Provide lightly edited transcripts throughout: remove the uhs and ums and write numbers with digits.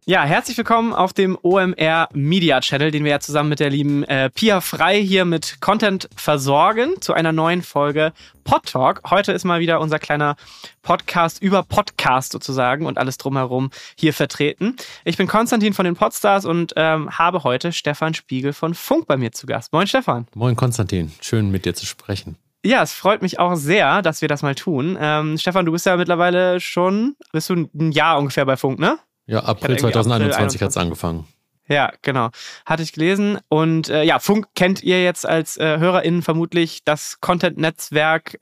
Ja, herzlich willkommen auf dem OMR Media Channel, den wir ja zusammen mit der lieben Pia Frei hier mit Content versorgen zu einer neuen Folge Pod Talk. Heute ist mal wieder unser kleiner Podcast über Podcast sozusagen und alles drumherum hier vertreten. Ich bin Konstantin von den Podstars und habe heute Stefan Spiegel von Funk bei mir zu Gast. Moin Stefan. Moin Konstantin, schön mit dir zu sprechen. Ja, es freut mich auch sehr, dass wir das mal tun. Stefan, du bist ja mittlerweile bist du ein Jahr ungefähr bei Funk, ne? Ja, April 2021 hat es angefangen. Ja, genau. Hatte ich gelesen. Und Funk kennt ihr jetzt als HörerInnen vermutlich das Content-Netzwerk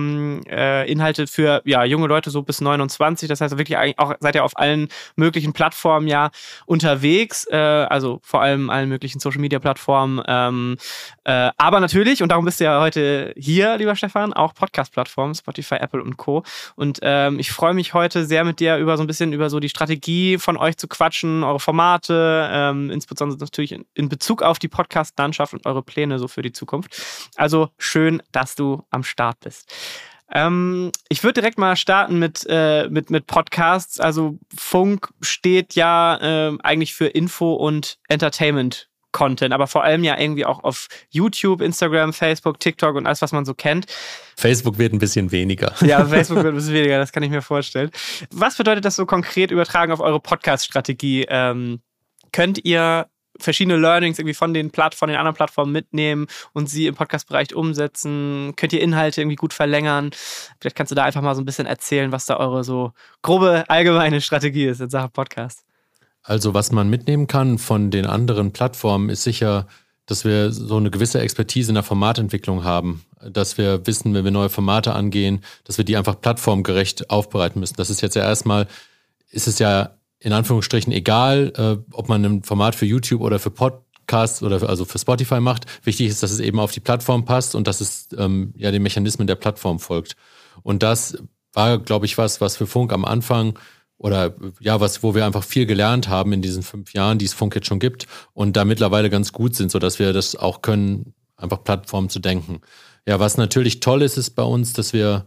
Inhalte für junge Leute so bis 29. Das heißt wirklich auch seid ihr auf allen möglichen Plattformen unterwegs. Also vor allem allen möglichen Social-Media-Plattformen. Aber natürlich, und darum bist du ja heute hier, lieber Stefan, auch Podcast-Plattformen, Spotify, Apple und Co. Und ich freue mich heute sehr mit dir über die Strategie von euch zu quatschen, eure Formate, insbesondere natürlich in Bezug auf die Podcast-Landschaft und eure Pläne so für die Zukunft. Also schön, dass du am Start bist. Ich würde direkt mal starten mit Podcasts. Also Funk steht ja eigentlich für Info und Entertainment-Content, aber vor allem ja irgendwie auch auf YouTube, Instagram, Facebook, TikTok und alles, was man so kennt. Facebook wird ein bisschen weniger. Ja, Facebook wird ein bisschen weniger, das kann ich mir vorstellen. Was bedeutet das so konkret übertragen auf eure Podcast-Strategie? Könnt ihr verschiedene Learnings irgendwie von den anderen Plattformen mitnehmen und sie im Podcast-Bereich umsetzen? Könnt ihr Inhalte irgendwie gut verlängern? Vielleicht kannst du da einfach mal so ein bisschen erzählen, was da eure so grobe allgemeine Strategie ist in Sachen Podcast. Also was man mitnehmen kann von den anderen Plattformen ist sicher, dass wir so eine gewisse Expertise in der Formatentwicklung haben. Dass wir wissen, wenn wir neue Formate angehen, dass wir die einfach plattformgerecht aufbereiten müssen. Das ist jetzt ja erstmal, ist es ja in Anführungsstrichen egal, ob man ein Format für YouTube oder für Podcasts oder für Spotify macht. Wichtig ist, dass es eben auf die Plattform passt und dass es den Mechanismen der Plattform folgt. Und das war, glaube ich, was für Funk am Anfang wo wir einfach viel gelernt haben in diesen 5 Jahren, die es Funk jetzt schon gibt und da mittlerweile ganz gut sind, sodass wir das auch können, einfach Plattformen zu denken. Ja, was natürlich toll ist bei uns, dass wir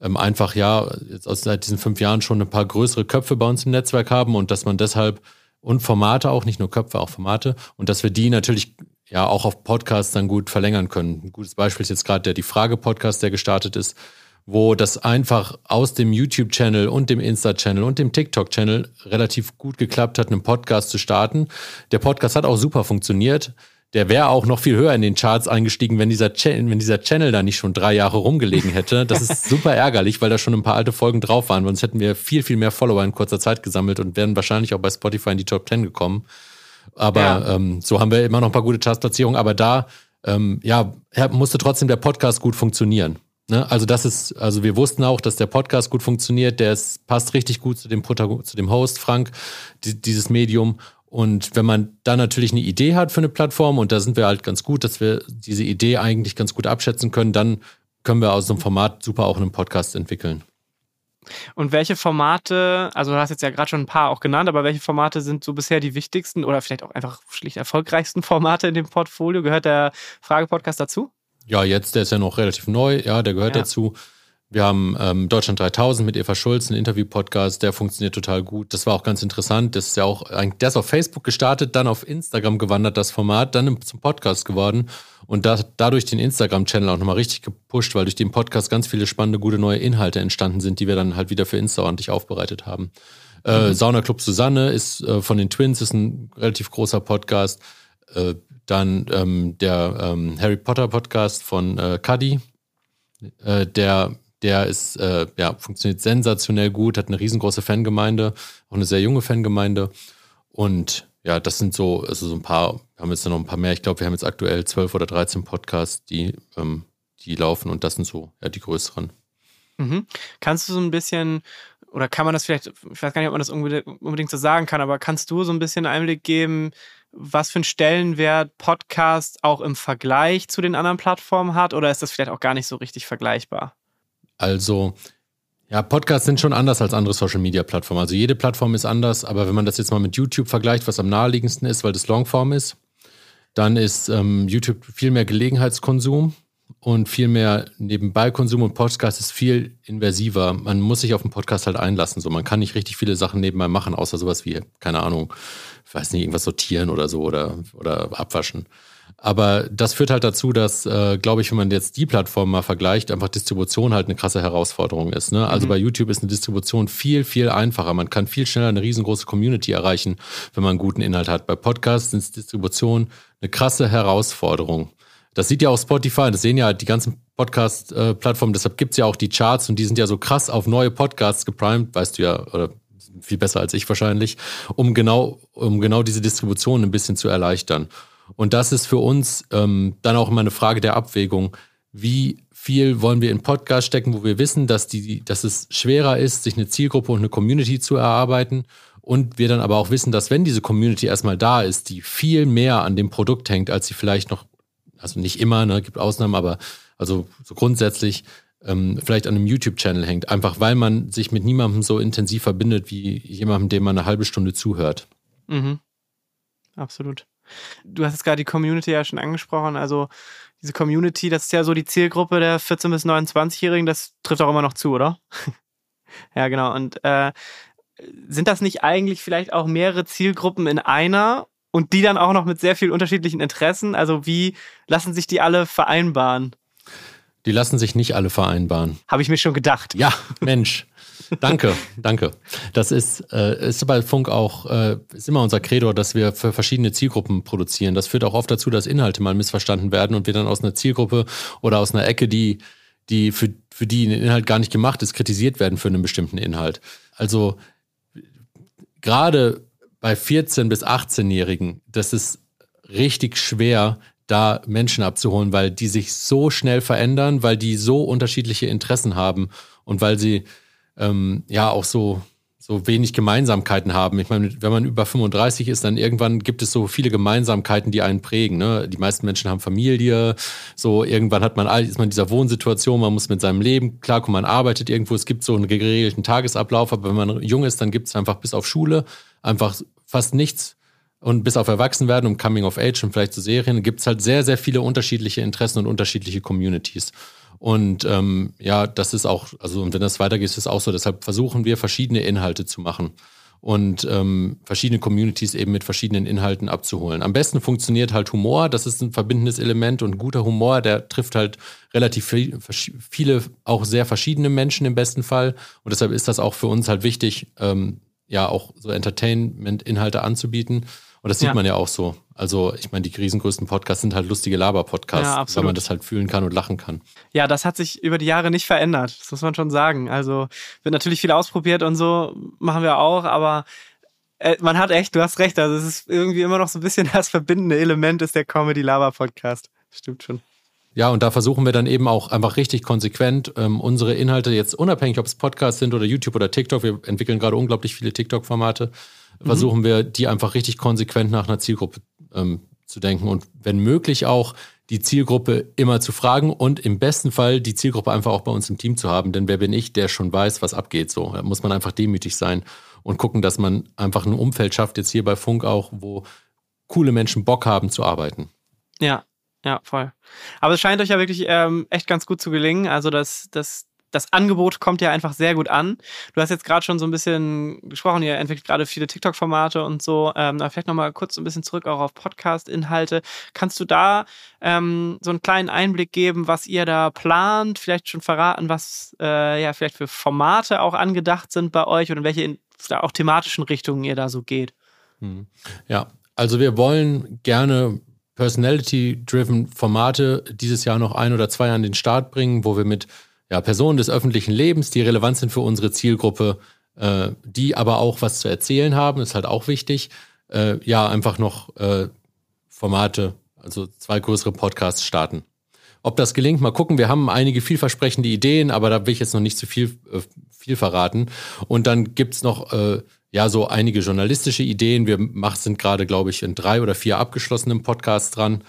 jetzt seit diesen 5 Jahren schon ein paar größere Köpfe bei uns im Netzwerk haben und dass man deshalb und Formate auch, nicht nur Köpfe, auch Formate und dass wir die natürlich auch auf Podcasts dann gut verlängern können. Ein gutes Beispiel ist jetzt gerade die Frage-Podcast, der gestartet ist, wo das einfach aus dem YouTube-Channel und dem Insta-Channel und dem TikTok-Channel relativ gut geklappt hat, einen Podcast zu starten. Der Podcast hat auch super funktioniert. Der wäre auch noch viel höher in den Charts eingestiegen, wenn dieser Channel da nicht schon 3 Jahre rumgelegen hätte. Das ist super ärgerlich, weil da schon ein paar alte Folgen drauf waren. Sonst hätten wir viel, viel mehr Follower in kurzer Zeit gesammelt und wären wahrscheinlich auch bei Spotify in die Top 10 gekommen. Aber so haben wir immer noch ein paar gute Chartsplatzierungen. Aber da musste trotzdem der Podcast gut funktionieren. Ne? Also wir wussten auch, dass der Podcast gut funktioniert. Passt richtig gut zu dem Host, Frank, dieses Medium. Und wenn man dann natürlich eine Idee hat für eine Plattform, und da sind wir halt ganz gut, dass wir diese Idee eigentlich ganz gut abschätzen können, dann können wir aus so einem Format super auch einen Podcast entwickeln. Und welche Formate, also du hast jetzt ja gerade schon ein paar auch genannt, aber welche Formate sind so bisher die wichtigsten oder vielleicht auch einfach schlicht erfolgreichsten Formate in dem Portfolio? Gehört der Frage-Podcast dazu? Ja, der ist ja noch relativ neu, der gehört dazu. Wir haben Deutschland 3000 mit Eva Schulz, einen Interview-Podcast, der funktioniert total gut. Das war auch ganz interessant. Der ist auf Facebook gestartet, dann auf Instagram gewandert, das Format, dann zum Podcast geworden und dadurch den Instagram-Channel auch nochmal richtig gepusht, weil durch den Podcast ganz viele spannende, gute neue Inhalte entstanden sind, die wir dann halt wieder für Insta ordentlich aufbereitet haben. Sauna Club Susanne ist von den Twins, ist ein relativ großer Podcast. Dann der Harry Potter Podcast von Cuddy, der ist, funktioniert sensationell gut, hat eine riesengroße Fangemeinde, auch eine sehr junge Fangemeinde. Und ja, das sind so ein paar, wir haben jetzt noch ein paar mehr. Ich glaube, wir haben jetzt aktuell 12 oder 13 Podcasts, die laufen und das sind so die größeren. Mhm. Kannst du so ein bisschen, oder kann man das vielleicht, ich weiß gar nicht, ob man das unbedingt so sagen kann, aber kannst du so ein bisschen Einblick geben, was für einen Stellenwert Podcast auch im Vergleich zu den anderen Plattformen hat, oder ist das vielleicht auch gar nicht so richtig vergleichbar? Also, Podcasts sind schon anders als andere Social-Media-Plattformen. Also jede Plattform ist anders, aber wenn man das jetzt mal mit YouTube vergleicht, was am naheliegendsten ist, weil das Longform ist, dann ist YouTube viel mehr Gelegenheitskonsum. und viel mehr Nebenbei-Konsum, und Podcast ist viel inversiver. Man muss sich auf den Podcast halt einlassen. So, man kann nicht richtig viele Sachen nebenbei machen, außer sowas wie, keine Ahnung, ich weiß nicht, irgendwas sortieren oder so oder abwaschen. Aber das führt halt dazu, dass, glaube ich, wenn man jetzt die Plattform mal vergleicht, einfach Distribution halt eine krasse Herausforderung ist. Ne? Also bei YouTube ist eine Distribution viel, viel einfacher. Man kann viel schneller eine riesengroße Community erreichen, wenn man einen guten Inhalt hat. Bei Podcasts ist Distribution eine krasse Herausforderung. Das sieht ja auch Spotify, das sehen ja die ganzen Podcast-Plattformen, deshalb gibt es ja auch die Charts und die sind ja so krass auf neue Podcasts geprimed, weißt du ja, oder viel besser als ich wahrscheinlich, um genau diese Distribution ein bisschen zu erleichtern. Und das ist für uns dann auch immer eine Frage der Abwägung. Wie viel wollen wir in Podcast stecken, wo wir wissen, dass es schwerer ist, sich eine Zielgruppe und eine Community zu erarbeiten, und wir dann aber auch wissen, dass wenn diese Community erstmal da ist, die viel mehr an dem Produkt hängt, als sie vielleicht noch, also nicht immer, ne, gibt Ausnahmen, aber also so grundsätzlich vielleicht an einem YouTube-Channel hängt, einfach weil man sich mit niemandem so intensiv verbindet wie jemandem, dem man eine halbe Stunde zuhört. Mhm. Absolut. Du hast jetzt gerade die Community ja schon angesprochen, also diese Community, das ist ja so die Zielgruppe der 14- bis 29-Jährigen, das trifft auch immer noch zu, oder? Ja, genau. Und sind das nicht eigentlich vielleicht auch mehrere Zielgruppen in einer und die dann auch noch mit sehr vielen unterschiedlichen Interessen? Also wie lassen sich die alle vereinbaren? Die lassen sich nicht alle vereinbaren. Habe ich mir schon gedacht. Ja, Mensch. Danke. Das ist bei Funk auch, ist immer unser Credo, dass wir für verschiedene Zielgruppen produzieren. Das führt auch oft dazu, dass Inhalte mal missverstanden werden und wir dann aus einer Zielgruppe oder aus einer Ecke, die für die ein Inhalt gar nicht gemacht ist, kritisiert werden für einen bestimmten Inhalt. Also gerade bei 14- bis 18-Jährigen, das ist richtig schwer, da Menschen abzuholen, weil die sich so schnell verändern, weil die so unterschiedliche Interessen haben und weil sie auch so wenig Gemeinsamkeiten haben. Ich meine, wenn man über 35 ist, dann irgendwann gibt es so viele Gemeinsamkeiten, die einen prägen. Ne? Die meisten Menschen haben Familie, so irgendwann ist man in dieser Wohnsituation, man muss mit seinem Leben klarkommen, man arbeitet irgendwo, es gibt so einen geregelten Tagesablauf, aber wenn man jung ist, dann gibt es einfach bis auf Schule einfach fast nichts. Und bis auf Erwachsenwerden und Coming of Age und vielleicht so Serien gibt es halt sehr, sehr viele unterschiedliche Interessen und unterschiedliche Communities. Und das ist auch, also und wenn das weitergeht, ist es auch so. Deshalb versuchen wir, verschiedene Inhalte zu machen und verschiedene Communities eben mit verschiedenen Inhalten abzuholen. Am besten funktioniert halt Humor, das ist ein verbindendes Element, und guter Humor, der trifft halt relativ viele, auch sehr verschiedene Menschen im besten Fall. Und deshalb ist das auch für uns halt wichtig, auch so Entertainment-Inhalte anzubieten. Und das sieht man ja auch so. Also ich meine, die riesengrößten Podcasts sind halt lustige Laber-Podcasts, weil man das halt fühlen kann und lachen kann. Ja, das hat sich über die Jahre nicht verändert, das muss man schon sagen. Also wird natürlich viel ausprobiert und so, machen wir auch, aber man hat echt, du hast recht, also es ist irgendwie immer noch so ein bisschen das verbindende Element ist der Comedy-Laber-Podcast. Stimmt schon. Ja, und da versuchen wir dann eben auch einfach richtig konsequent unsere Inhalte jetzt unabhängig, ob es Podcasts sind oder YouTube oder TikTok, wir entwickeln gerade unglaublich viele TikTok-Formate, versuchen wir, die einfach richtig konsequent nach einer Zielgruppe zu denken und wenn möglich auch die Zielgruppe immer zu fragen und im besten Fall die Zielgruppe einfach auch bei uns im Team zu haben, denn wer bin ich, der schon weiß, was abgeht, so. Da muss man einfach demütig sein und gucken, dass man einfach ein Umfeld schafft, jetzt hier bei Funk auch, wo coole Menschen Bock haben zu arbeiten. Ja, voll. Aber es scheint euch ja wirklich echt ganz gut zu gelingen, also das Angebot kommt ja einfach sehr gut an. Du hast jetzt gerade schon so ein bisschen gesprochen, ihr entwickelt gerade viele TikTok-Formate und so. Aber vielleicht nochmal kurz so ein bisschen zurück auch auf Podcast-Inhalte. Kannst du da so einen kleinen Einblick geben, was ihr da plant? Vielleicht schon verraten, was vielleicht für Formate auch angedacht sind bei euch und in welche auch thematischen Richtungen ihr da so geht? Ja, also wir wollen gerne Personality-driven Formate dieses Jahr noch 1 oder 2 an den Start bringen, wo wir mit Personen des öffentlichen Lebens, die relevant sind für unsere Zielgruppe, die aber auch was zu erzählen haben, ist halt auch wichtig. Einfach noch Formate, also 2 größere Podcasts starten. Ob das gelingt, mal gucken. Wir haben einige vielversprechende Ideen, aber da will ich jetzt noch nicht zu viel verraten. Und dann gibt's noch so einige journalistische Ideen. Wir sind gerade, glaube ich, in 3 oder 4 abgeschlossenen Podcasts dran.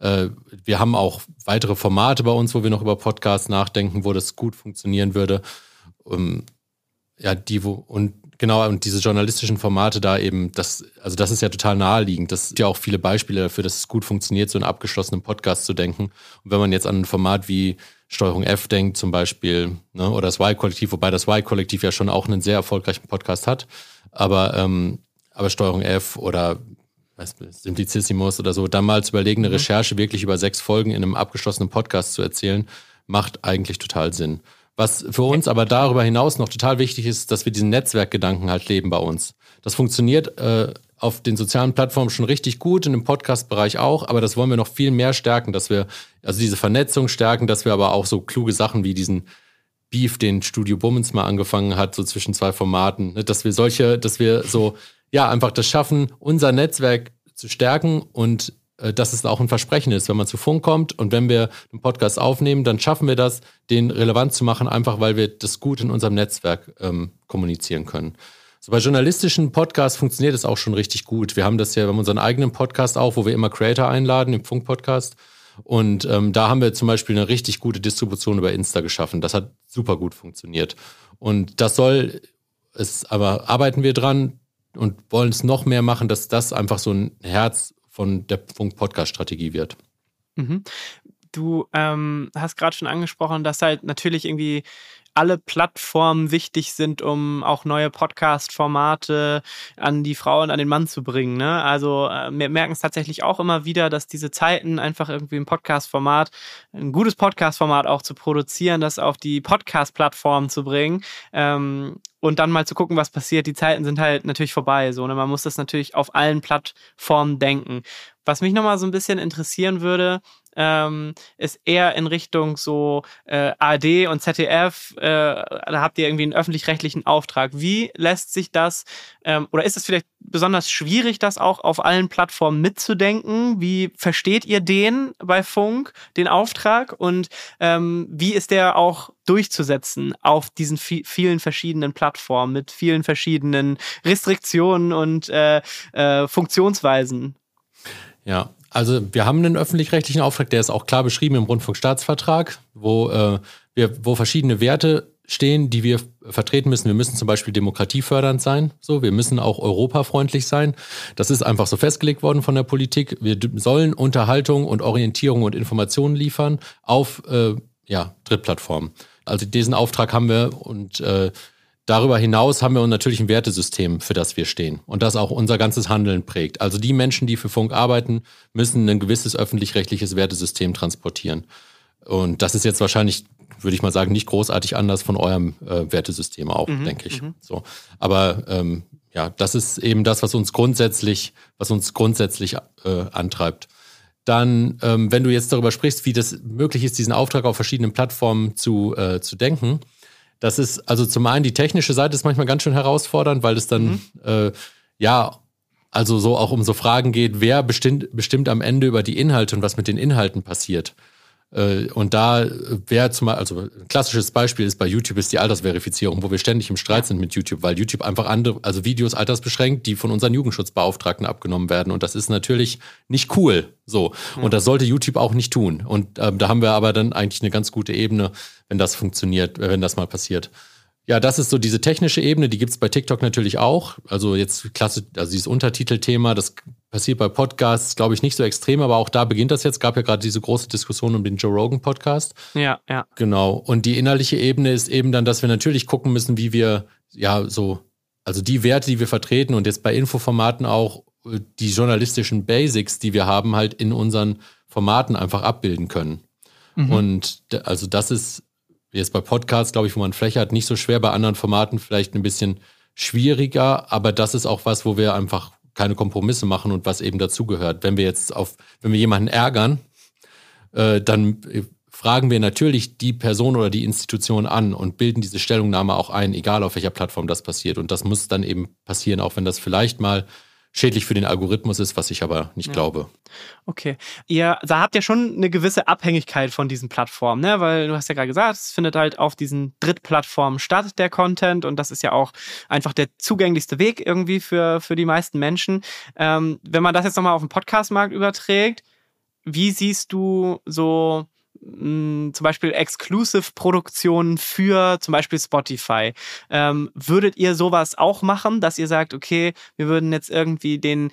Wir haben auch weitere Formate bei uns, wo wir noch über Podcasts nachdenken, wo das gut funktionieren würde. Und Genau, und diese journalistischen Formate da eben, das ist ja total naheliegend. Das sind ja auch viele Beispiele dafür, dass es gut funktioniert, so einen abgeschlossenen Podcast zu denken. Und wenn man jetzt an ein Format wie Steuerung F denkt zum Beispiel, ne, oder das Y-Kollektiv, wobei das Y-Kollektiv ja schon auch einen sehr erfolgreichen Podcast hat, aber Steuerung F oder Simplicissimus oder so, dann mal zu überlegen, eine Recherche wirklich über 6 Folgen in einem abgeschlossenen Podcast zu erzählen, macht eigentlich total Sinn. Was für uns aber darüber hinaus noch total wichtig ist, dass wir diesen Netzwerkgedanken halt leben bei uns. Das funktioniert auf den sozialen Plattformen schon richtig gut, in dem Podcast-Bereich auch, aber das wollen wir noch viel mehr stärken, dass wir also diese Vernetzung stärken, dass wir aber auch so kluge Sachen wie diesen Beef, den Studio Bummens mal angefangen hat, so zwischen 2 Formaten, ne, dass wir so, ja, einfach das schaffen, unser Netzwerk zu stärken und dass es auch ein Versprechen ist, wenn man zu Funk kommt und wenn wir einen Podcast aufnehmen, dann schaffen wir das, den relevant zu machen, einfach weil wir das gut in unserem Netzwerk kommunizieren können. So bei journalistischen Podcasts funktioniert es auch schon richtig gut. Wir haben unseren eigenen Podcast auch, wo wir immer Creator einladen, im Funk-Podcast. Und da haben wir zum Beispiel eine richtig gute Distribution über Insta geschaffen. Das hat super gut funktioniert. Und aber arbeiten wir dran und wollen es noch mehr machen, dass das einfach so ein Herz von der Funk-Podcast-Strategie wird. Mhm. Du hast gerade schon angesprochen, dass halt natürlich irgendwie alle Plattformen wichtig sind, um auch neue Podcast-Formate an die Frau und an den Mann zu bringen. Ne? Also wir merken es tatsächlich auch immer wieder, dass diese Zeiten einfach irgendwie ein gutes Podcast-Format auch zu produzieren, das auf die Podcast-Plattform zu bringen, und dann mal zu gucken, was passiert. Die Zeiten sind halt natürlich vorbei. So, ne? Man muss das natürlich auf allen Plattformen denken. Was mich nochmal so ein bisschen interessieren würde, ist eher in Richtung so ARD und ZDF, da habt ihr irgendwie einen öffentlich-rechtlichen Auftrag. Wie lässt sich das, oder ist es vielleicht besonders schwierig, das auch auf allen Plattformen mitzudenken? Wie versteht ihr den bei Funk, den Auftrag? Und wie ist der auch durchzusetzen auf diesen vielen verschiedenen Plattformen mit vielen verschiedenen Restriktionen und Funktionsweisen? Ja, also wir haben einen öffentlich-rechtlichen Auftrag, der ist auch klar beschrieben im Rundfunkstaatsvertrag, wo verschiedene Werte stehen, die wir vertreten müssen. Wir müssen zum Beispiel demokratiefördernd sein, so, wir müssen auch europafreundlich sein. Das ist einfach so festgelegt worden von der Politik. Wir sollen Unterhaltung und Orientierung und Informationen liefern auf Drittplattformen. Also diesen Auftrag haben wir und darüber hinaus haben wir natürlich ein Wertesystem, für das wir stehen und das auch unser ganzes Handeln prägt. Also die Menschen, die für Funk arbeiten, müssen ein gewisses öffentlich-rechtliches Wertesystem transportieren. Und das ist jetzt wahrscheinlich, würde ich mal sagen, nicht großartig anders von eurem Wertesystem auch, denke ich. So. Aber das ist eben das, was uns grundsätzlich antreibt. Dann, wenn du jetzt darüber sprichst, wie das möglich ist, diesen Auftrag auf verschiedenen Plattformen zu denken, das ist, also zum einen die technische Seite ist manchmal ganz schön herausfordernd, weil es dann, also so auch um so Fragen geht, wer bestimmt am Ende über die Inhalte und was mit den Inhalten passiert. Und da wäre also ein klassisches Beispiel ist bei YouTube ist die Altersverifizierung, wo wir ständig im Streit sind mit YouTube, weil YouTube einfach Videos altersbeschränkt, die von unseren Jugendschutzbeauftragten abgenommen werden. Und das ist natürlich nicht cool. So. Und das sollte YouTube auch nicht tun. Und da haben wir aber dann eigentlich eine ganz gute Ebene, wenn das funktioniert, wenn das mal passiert. Ja, das ist so diese technische Ebene, die gibt's bei TikTok natürlich auch. Also jetzt klasse, also dieses Untertitelthema, das passiert bei Podcasts, glaube ich, nicht so extrem, aber auch da beginnt das jetzt. Gab ja gerade diese große Diskussion um den Joe Rogan Podcast. Ja. Genau. Und die inhaltliche Ebene ist eben dann, dass wir natürlich gucken müssen, wie wir also die Werte, die wir vertreten und jetzt bei Infoformaten auch die journalistischen Basics, die wir haben, halt in unseren Formaten einfach abbilden können. Und also das ist jetzt bei Podcasts, glaube ich, wo man Fläche hat, nicht so schwer, bei anderen Formaten vielleicht ein bisschen schwieriger, aber das ist auch was, wo wir einfach keine Kompromisse machen und was eben dazugehört. Wenn wir jemanden ärgern, dann fragen wir natürlich die Person oder die Institution an und bilden diese Stellungnahme auch ein, egal auf welcher Plattform das passiert. Und das muss dann eben passieren, auch wenn das vielleicht mal schädlich für den Algorithmus ist, was ich aber nicht glaube. Okay. Da habt ihr schon eine gewisse Abhängigkeit von diesen Plattformen, ne? Weil du hast ja gerade gesagt, es findet halt auf diesen Drittplattformen statt, der Content, und das ist ja auch einfach der zugänglichste Weg irgendwie für die meisten Menschen. Wenn man das jetzt nochmal auf den Podcast-Markt überträgt, wie siehst du so zum Beispiel Exclusive-Produktionen für zum Beispiel Spotify. Würdet ihr sowas auch machen, dass ihr sagt, okay, wir würden jetzt irgendwie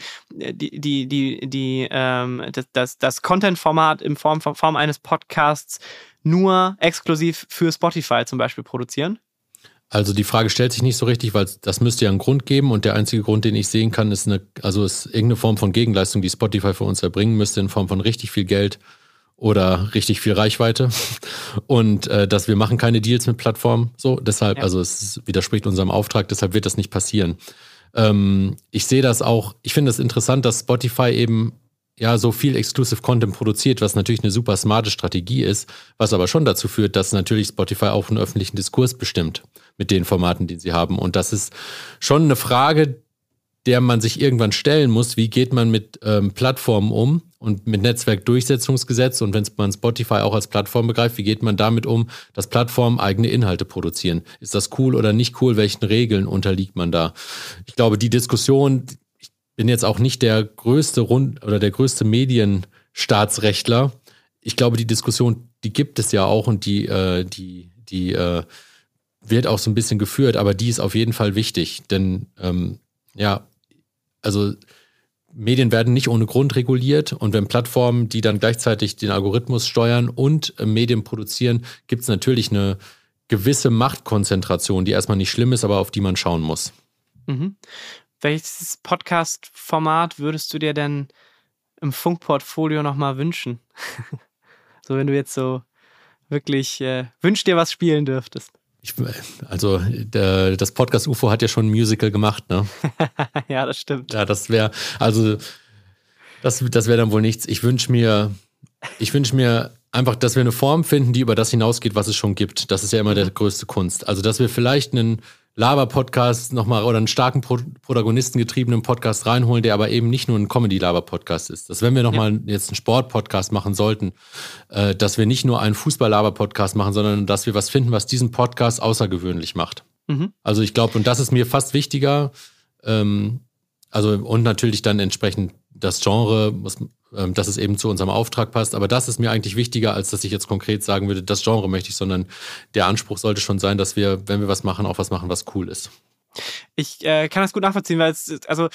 das Content-Format in Form eines Podcasts nur exklusiv für Spotify zum Beispiel produzieren? Also die Frage stellt sich nicht so richtig, weil das müsste ja einen Grund geben und der einzige Grund, den ich sehen kann, ist irgendeine Form von Gegenleistung, die Spotify für uns erbringen müsste, in Form von richtig viel Geld oder richtig viel Reichweite. Und dass wir machen keine Deals mit Plattformen. So, deshalb, also es widerspricht unserem Auftrag, deshalb wird das nicht passieren. Ich sehe das auch, ich finde es interessant, dass Spotify eben ja so viel Exclusive Content produziert, was natürlich eine super smarte Strategie ist, was aber schon dazu führt, dass natürlich Spotify auch einen öffentlichen Diskurs bestimmt mit den Formaten, die sie haben. Und das ist schon eine Frage, der man sich irgendwann stellen muss, wie geht man mit Plattformen um und mit Netzwerkdurchsetzungsgesetz und wenn man Spotify auch als Plattform begreift, wie geht man damit um, dass Plattformen eigene Inhalte produzieren? Ist das cool oder nicht cool? Welchen Regeln unterliegt man da? Ich glaube, die Diskussion, ich bin jetzt auch nicht der größte der größte Medienstaatsrechtler. Ich glaube, die Diskussion, die gibt es ja auch und die wird auch so ein bisschen geführt, aber die ist auf jeden Fall wichtig, denn also Medien werden nicht ohne Grund reguliert und wenn Plattformen, die dann gleichzeitig den Algorithmus steuern und Medien produzieren, gibt es natürlich eine gewisse Machtkonzentration, die erstmal nicht schlimm ist, aber auf die man schauen muss. Mhm. Welches Podcast-Format würdest du dir denn im Funkportfolio nochmal wünschen? So, wenn du jetzt so wirklich wünsch dir was spielen dürftest. Das Podcast UFO hat ja schon ein Musical gemacht, ne? Ja, das stimmt. Ja, das wäre dann wohl nichts. Ich wünsche mir einfach, dass wir eine Form finden, die über das hinausgeht, was es schon gibt. Das ist ja immer der größte Kunst. Also, dass wir vielleicht einen Laber-Podcast nochmal oder einen starken protagonistengetriebenen Podcast reinholen, der aber eben nicht nur ein Comedy-Laber-Podcast ist. Dass wenn wir nochmal jetzt einen Sport-Podcast machen sollten, dass wir nicht nur einen Fußball-Laber-Podcast machen, sondern dass wir was finden, was diesen Podcast außergewöhnlich macht. Mhm. Also ich glaube, und das ist mir fast wichtiger, und natürlich dann entsprechend das Genre, dass es eben zu unserem Auftrag passt. Aber das ist mir eigentlich wichtiger, als dass ich jetzt konkret sagen würde, das Genre möchte ich, sondern der Anspruch sollte schon sein, dass wir, wenn wir was machen, auch was machen, was cool ist. Ich kann das gut nachvollziehen, weil also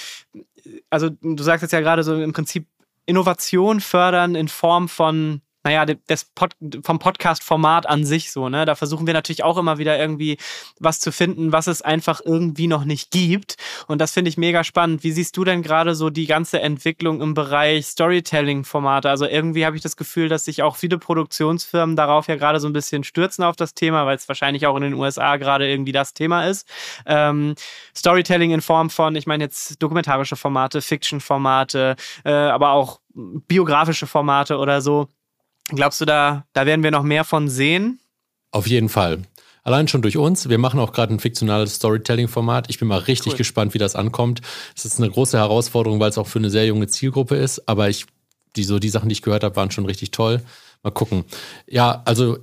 du sagst jetzt ja gerade so im Prinzip Innovation fördern in Form von vom Podcast-Format an sich so, ne? Da versuchen wir natürlich auch immer wieder irgendwie was zu finden, was es einfach irgendwie noch nicht gibt. Und das finde ich mega spannend. Wie siehst du denn gerade so die ganze Entwicklung im Bereich Storytelling-Formate? Also irgendwie habe ich das Gefühl, dass sich auch viele Produktionsfirmen darauf ja gerade so ein bisschen stürzen auf das Thema, weil es wahrscheinlich auch in den USA gerade irgendwie das Thema ist. Storytelling in Form von, ich meine jetzt dokumentarische Formate, Fiction-Formate, aber auch biografische Formate oder so. Glaubst du, da werden wir noch mehr von sehen? Auf jeden Fall. Allein schon durch uns. Wir machen auch gerade ein fiktionales Storytelling-Format. Ich bin mal richtig gespannt, wie das ankommt. Es ist eine große Herausforderung, weil es auch für eine sehr junge Zielgruppe ist. Aber die Sachen, die ich gehört habe, waren schon richtig toll. Mal gucken. Ja, also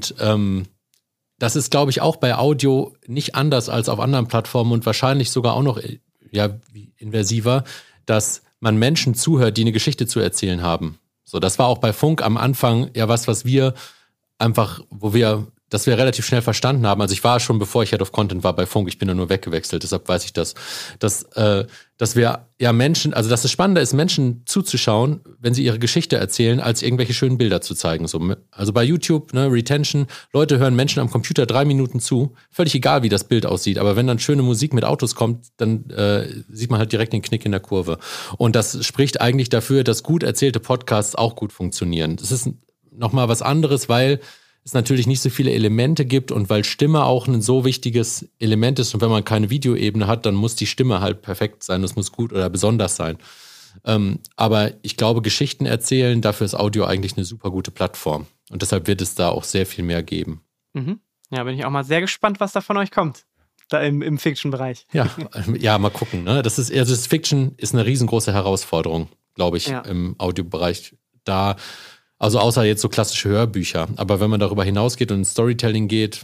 das ist, glaube ich, auch bei Audio nicht anders als auf anderen Plattformen und wahrscheinlich sogar auch noch inversiver, dass man Menschen zuhört, die eine Geschichte zu erzählen haben. So, das war auch bei Funk am Anfang ja was wir einfach, dass wir relativ schnell verstanden haben. Also ich war schon, bevor ich Head of Content war bei Funk, ich bin da nur weggewechselt, deshalb weiß ich das, dass wir ja Menschen, also dass es spannender ist, Menschen zuzuschauen, wenn sie ihre Geschichte erzählen, als irgendwelche schönen Bilder zu zeigen. So, also bei YouTube, ne, Retention, Leute hören Menschen am Computer 3 Minuten zu, völlig egal, wie das Bild aussieht, aber wenn dann schöne Musik mit Autos kommt, dann sieht man halt direkt den Knick in der Kurve. Und das spricht eigentlich dafür, dass gut erzählte Podcasts auch gut funktionieren. Das ist nochmal was anderes, weil es natürlich nicht so viele Elemente gibt und weil Stimme auch ein so wichtiges Element ist und wenn man keine Videoebene hat, dann muss die Stimme halt perfekt sein, das muss gut oder besonders sein. Aber ich glaube, Geschichten erzählen, dafür ist Audio eigentlich eine super gute Plattform und deshalb wird es da auch sehr viel mehr geben. Mhm. Ja, bin ich auch mal sehr gespannt, was da von euch kommt, da im Fiction-Bereich. Ja, mal gucken. Ne? Das Fiction ist eine riesengroße Herausforderung, glaube ich, im Audiobereich. Also außer jetzt so klassische Hörbücher. Aber wenn man darüber hinausgeht und ins Storytelling geht,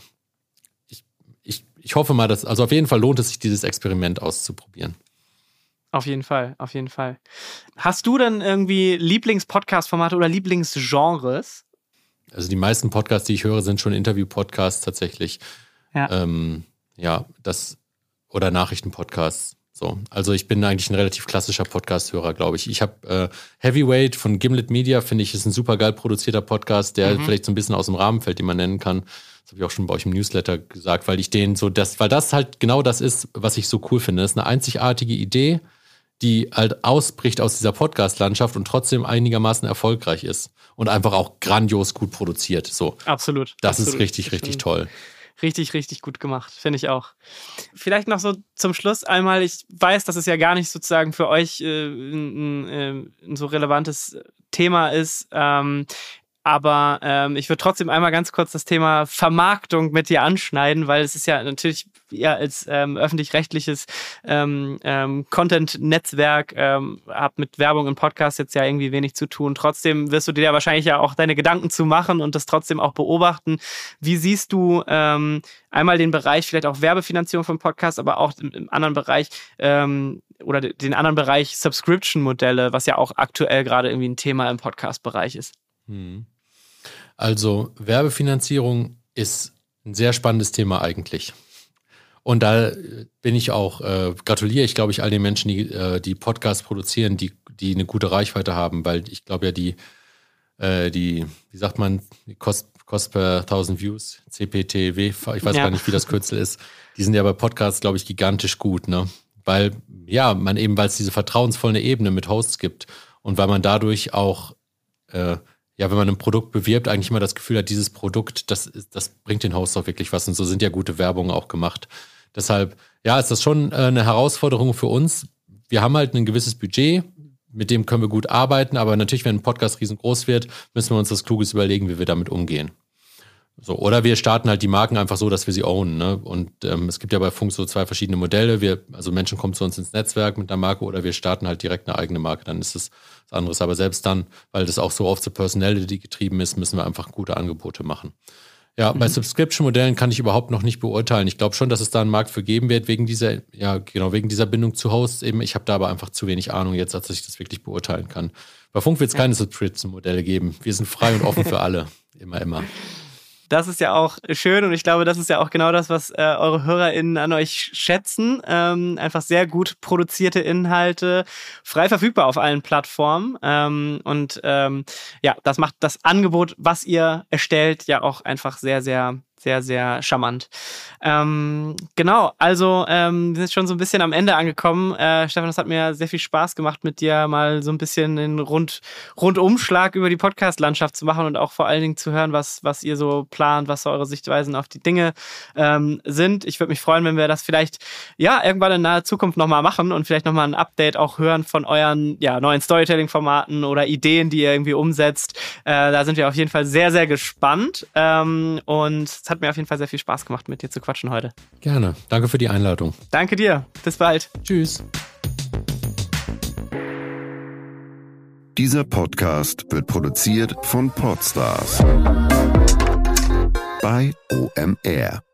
ich hoffe mal, also auf jeden Fall lohnt es sich, dieses Experiment auszuprobieren. Auf jeden Fall. Hast du denn irgendwie Lieblings-Podcast-Formate oder Lieblingsgenres? Also die meisten Podcasts, die ich höre, sind schon Interview-Podcasts tatsächlich. Ja. Oder Nachrichten-Podcasts. So. Also ich bin eigentlich ein relativ klassischer Podcast-Hörer, glaube ich. Ich habe Heavyweight von Gimlet Media, finde ich, ist ein super geil produzierter Podcast, der vielleicht so ein bisschen aus dem Rahmen fällt, den man nennen kann. Das habe ich auch schon bei euch im Newsletter gesagt, weil weil das halt genau das ist, was ich so cool finde. Das ist eine einzigartige Idee, die halt ausbricht aus dieser Podcast-Landschaft und trotzdem einigermaßen erfolgreich ist und einfach auch grandios gut produziert. So. Absolut. Das ist richtig, richtig toll. Richtig, richtig gut gemacht, finde ich auch. Vielleicht noch so zum Schluss einmal, ich weiß, dass es ja gar nicht sozusagen für euch ein so relevantes Thema ist, aber ich würde trotzdem einmal ganz kurz das Thema Vermarktung mit dir anschneiden, weil es ist ja natürlich als öffentlich-rechtliches Content-Netzwerk hat mit Werbung und Podcast jetzt ja irgendwie wenig zu tun. Trotzdem wirst du dir ja wahrscheinlich ja auch deine Gedanken zu machen und das trotzdem auch beobachten. Wie siehst du einmal den Bereich vielleicht auch Werbefinanzierung vom Podcast, aber auch im anderen Bereich oder den anderen Bereich Subscription-Modelle, was ja auch aktuell gerade irgendwie ein Thema im Podcast-Bereich ist? Also Werbefinanzierung ist ein sehr spannendes Thema eigentlich. Und da bin ich auch, gratuliere ich, glaube ich, all den Menschen, die Podcasts produzieren, die eine gute Reichweite haben, weil ich glaube ja die wie sagt man, die Cost per 1000 Views, CPTW, ich weiß gar nicht, wie das Kürzel ist, die sind ja bei Podcasts, glaube ich, gigantisch gut, ne? Weil es diese vertrauensvolle Ebene mit Hosts gibt und weil man dadurch auch wenn man ein Produkt bewirbt, eigentlich immer das Gefühl hat, dieses Produkt, das bringt den Host auch wirklich was. Und so sind ja gute Werbungen auch gemacht. Deshalb, ist das schon eine Herausforderung für uns. Wir haben halt ein gewisses Budget, mit dem können wir gut arbeiten. Aber natürlich, wenn ein Podcast riesengroß wird, müssen wir uns das Kluges überlegen, wie wir damit umgehen. So, oder wir starten halt die Marken einfach so, dass wir sie ownen. Ne? Und es gibt ja bei Funk so 2 verschiedene Modelle. Also Menschen kommen zu uns ins Netzwerk mit einer Marke oder wir starten halt direkt eine eigene Marke. Dann ist es was anderes. Aber selbst dann, weil das auch so oft zur Personality getrieben ist, müssen wir einfach gute Angebote machen. Ja, bei Subscription-Modellen kann ich überhaupt noch nicht beurteilen. Ich glaube schon, dass es da einen Markt für geben wird, wegen dieser Bindung zu Hosts eben. Ich habe da aber einfach zu wenig Ahnung jetzt, als dass ich das wirklich beurteilen kann. Bei Funk wird es keine Subscription-Modelle geben. Wir sind frei und offen für alle. Immer. Das ist ja auch schön und ich glaube, das ist ja auch genau das, was eure HörerInnen an euch schätzen. Einfach sehr gut produzierte Inhalte, frei verfügbar auf allen Plattformen. Das macht das Angebot, was ihr erstellt, ja auch einfach sehr, sehr, sehr, sehr charmant. Genau, also wir sind schon so ein bisschen am Ende angekommen. Stefan, das hat mir sehr viel Spaß gemacht, mit dir mal so ein bisschen einen Rundumschlag über die Podcast-Landschaft zu machen und auch vor allen Dingen zu hören, was ihr so plant, was so eure Sichtweisen auf die Dinge sind. Ich würde mich freuen, wenn wir das vielleicht irgendwann in naher Zukunft nochmal machen und vielleicht nochmal ein Update auch hören von euren neuen Storytelling-Formaten oder Ideen, die ihr irgendwie umsetzt. Da sind wir auf jeden Fall sehr, sehr gespannt und es hat mir auf jeden Fall sehr viel Spaß gemacht, mit dir zu quatschen heute. Gerne. Danke für die Einladung. Danke dir. Bis bald. Tschüss. Dieser Podcast wird produziert von Podstars bei OMR.